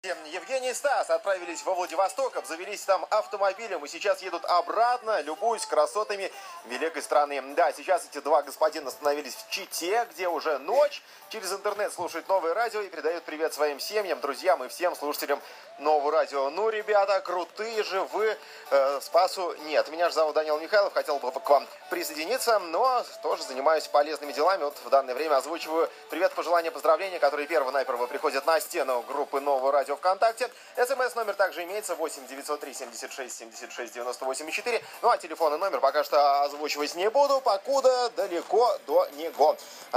Евгений и Стас отправились во Владивосток, обзавелись там автомобилем и сейчас едут обратно, любуясь красотами великой страны. Да, сейчас эти два господина остановились в Чите, где уже ночь. Через интернет слушают Новое радио и передают привет своим семьям, друзьям и всем слушателям Нового радио. Ну, ребята, крутые же вы. Спасу нет. Меня же зовут Данил Михайлов, хотел бы к вам присоединиться, но тоже занимаюсь полезными делами. Вот в данное время озвучиваю привет, пожелания, поздравления, которые перво-наперво приходят на стену группы Нового радио ВКонтакте. СМС-номер также имеется 8 903 76 76 98 4. Ну а телефонный номер пока что озвучивать не буду, покуда далеко до него.